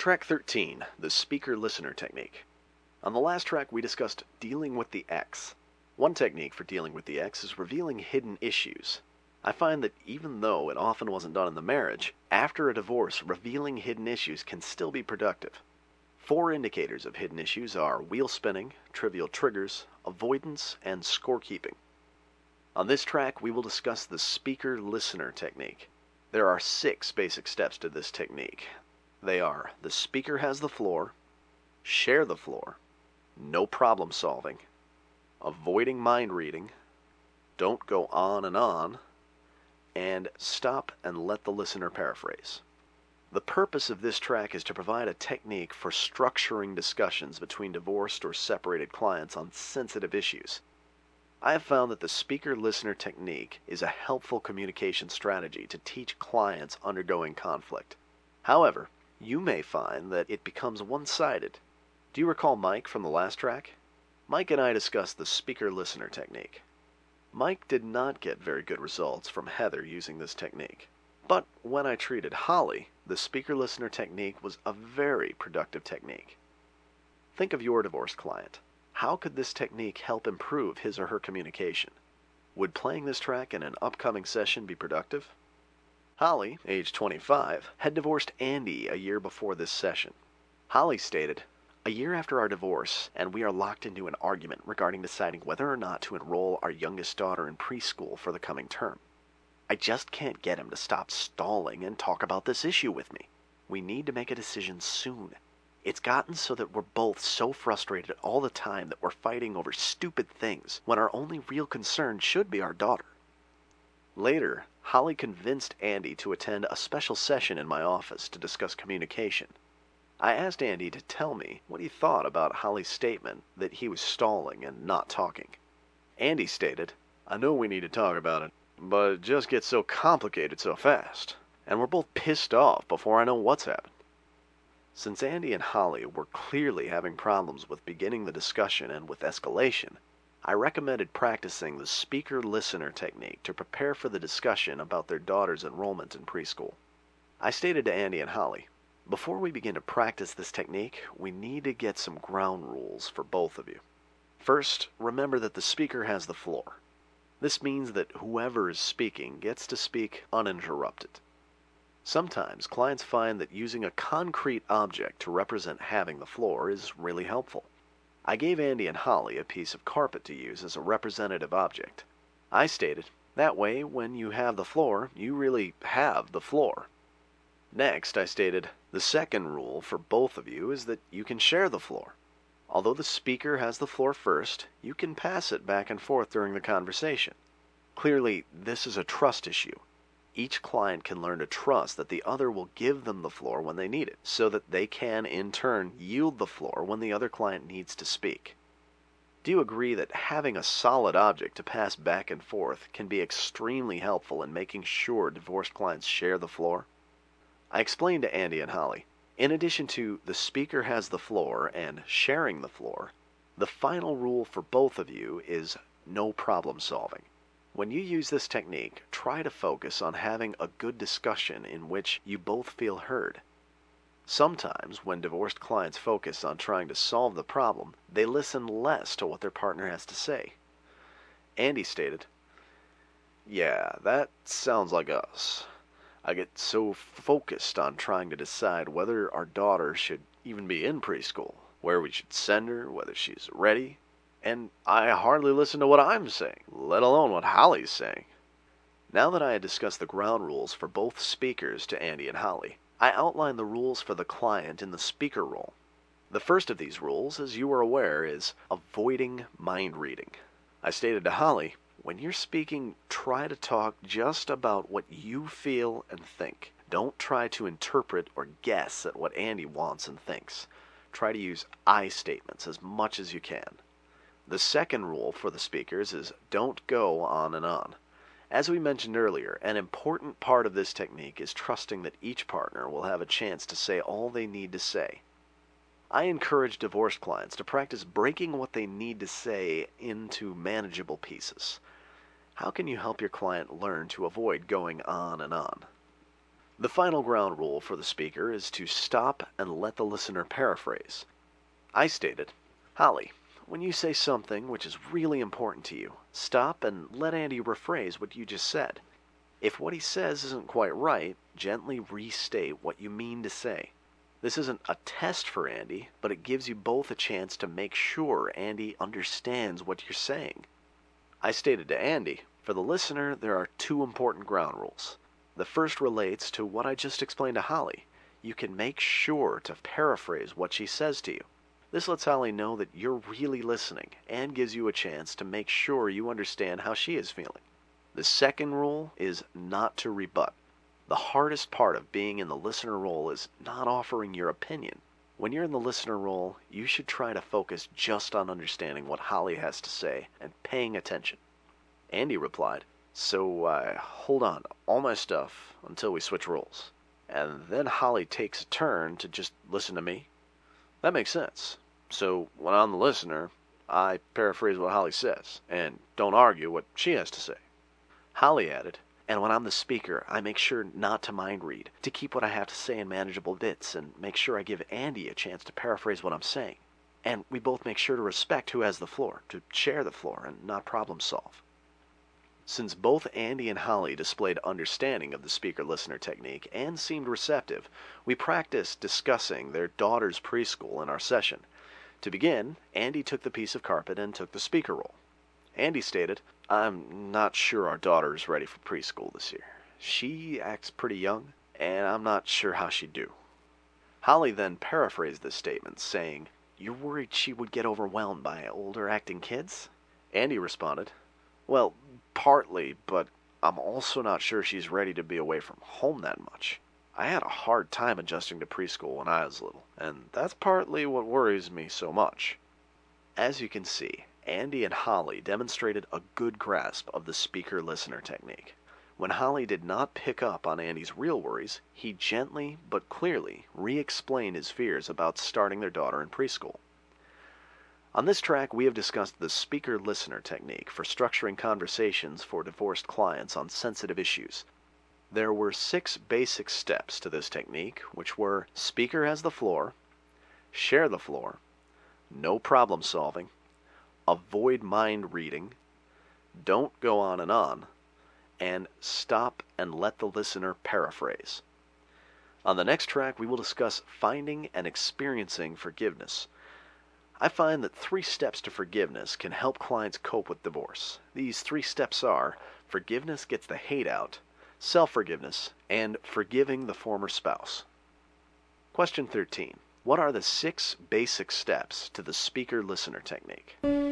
Track 13, the Speaker-Listener Technique. On the last track we discussed dealing with the ex. One technique for dealing with the ex is revealing hidden issues. I find that even though it often wasn't done in the marriage, after a divorce, revealing hidden issues can still be productive. 4 indicators of hidden issues are wheel spinning, trivial triggers, avoidance, and scorekeeping. On this track we will discuss the Speaker-Listener Technique. There are 6 basic steps to this technique. They are: the speaker has the floor, share the floor, no problem solving, avoiding mind reading, don't go on, and stop and let the listener paraphrase. The purpose of this track is to provide a technique for structuring discussions between divorced or separated clients on sensitive issues. I have found that the speaker-listener technique is a helpful communication strategy to teach clients undergoing conflict. However, you may find that it becomes one-sided. Do you recall Mike from the last track? Mike and I discussed the speaker-listener technique. Mike did not get very good results from Heather using this technique. But when I treated Holly, the speaker-listener technique was a very productive technique. Think of your divorced client. How could this technique help improve his or her communication? Would playing this track in an upcoming session be productive? Holly, age 25, had divorced Andy a year before this session. Holly stated, "A year after our divorce, and we are locked into an argument regarding deciding whether or not to enroll our youngest daughter in preschool for the coming term. I just can't get him to stop stalling and talk about this issue with me. We need to make a decision soon. It's gotten so that we're both so frustrated all the time that we're fighting over stupid things when our only real concern should be our daughter." Later, Holly convinced Andy to attend a special session in my office to discuss communication. I asked Andy to tell me what he thought about Holly's statement that he was stalling and not talking. Andy stated, "I know we need to talk about it, but it just gets so complicated so fast, and we're both pissed off before I know what's happened." Since Andy and Holly were clearly having problems with beginning the discussion and with escalation, I recommended practicing the speaker-listener technique to prepare for the discussion about their daughter's enrollment in preschool. I stated to Andy and Holly, "Before we begin to practice this technique, we need to get some ground rules for both of you. First, remember that the speaker has the floor. This means that whoever is speaking gets to speak uninterrupted. Sometimes clients find that using a concrete object to represent having the floor is really helpful. I gave Andy and Holly a piece of carpet to use as a representative object. I stated, that way when you have the floor, you really have the floor. Next, I stated, the second rule for both of you is that you can share the floor. Although the speaker has the floor first, you can pass it back and forth during the conversation. Clearly, this is a trust issue. Each client can learn to trust that the other will give them the floor when they need it, so that they can, in turn, yield the floor when the other client needs to speak. Do you agree that having a solid object to pass back and forth can be extremely helpful in making sure divorced clients share the floor?" I explained to Andy and Holly, in addition to the speaker has the floor and sharing the floor, the final rule for both of you is no problem solving. When you use this technique, try to focus on having a good discussion in which you both feel heard. Sometimes, when divorced clients focus on trying to solve the problem, they listen less to what their partner has to say. Andy stated, "Yeah, that sounds like us. I get so focused on trying to decide whether our daughter should even be in preschool, where we should send her, whether she's ready, and I hardly listen to what I'm saying, let alone what Holly's saying." Now that I had discussed the ground rules for both speakers to Andy and Holly, I outlined the rules for the client in the speaker role. The first of these rules, as you are aware, is avoiding mind reading. I stated to Holly, when you're speaking, try to talk just about what you feel and think. Don't try to interpret or guess at what Andy wants and thinks. Try to use I statements as much as you can. The second rule for the speakers is don't go on. As we mentioned earlier, an important part of this technique is trusting that each partner will have a chance to say all they need to say. I encourage divorced clients to practice breaking what they need to say into manageable pieces. How can you help your client learn to avoid going on? The final ground rule for the speaker is to stop and let the listener paraphrase. I stated, Holly, when you say something which is really important to you, stop and let Andy rephrase what you just said. If what he says isn't quite right, gently restate what you mean to say. This isn't a test for Andy, but it gives you both a chance to make sure Andy understands what you're saying. I stated to Andy, for the listener, there are two important ground rules. The first relates to what I just explained to Holly. You can make sure to paraphrase what she says to you. This lets Holly know that you're really listening and gives you a chance to make sure you understand how she is feeling. The second rule is not to rebut. The hardest part of being in the listener role is not offering your opinion. When you're in the listener role, you should try to focus just on understanding what Holly has to say and paying attention. Andy replied, So I hold on to all my stuff until we switch roles. And then Holly takes a turn to just listen to me? That makes sense. So when I'm the listener, I paraphrase what Holly says and don't argue what she has to say. Holly added, and when I'm the speaker, I make sure not to mind read, to keep what I have to say in manageable bits and make sure I give Andy a chance to paraphrase what I'm saying. And we both make sure to respect who has the floor, to share the floor and not problem solve. Since both Andy and Holly displayed understanding of the speaker-listener technique and seemed receptive, we practiced discussing their daughter's preschool in our session. To begin, Andy took the piece of carpet and took the speaker role. Andy stated, I'm not sure our daughter is ready for preschool this year. She acts pretty young, and I'm not sure how she'd do. Holly then paraphrased this statement, saying, You're worried she would get overwhelmed by older acting kids? Andy responded, Well, partly, but I'm also not sure she's ready to be away from home that much. I had a hard time adjusting to preschool when I was little, and that's partly what worries me so much. As you can see, Andy and Holly demonstrated a good grasp of the speaker-listener technique. When Holly did not pick up on Andy's real worries, he gently but clearly re-explained his fears about starting their daughter in preschool. On this track, we have discussed the speaker-listener technique for structuring conversations for divorced clients on sensitive issues. There were 6 basic steps to this technique, which were speaker has the floor, share the floor, no problem solving, avoid mind reading, don't go on, and stop and let the listener paraphrase. On the next track, we will discuss finding and experiencing forgiveness. I find that 3 steps to forgiveness can help clients cope with divorce. These 3 steps are forgiveness gets the hate out, self-forgiveness, and forgiving the former spouse. Question 13. What are the 6 basic steps to the speaker-listener technique?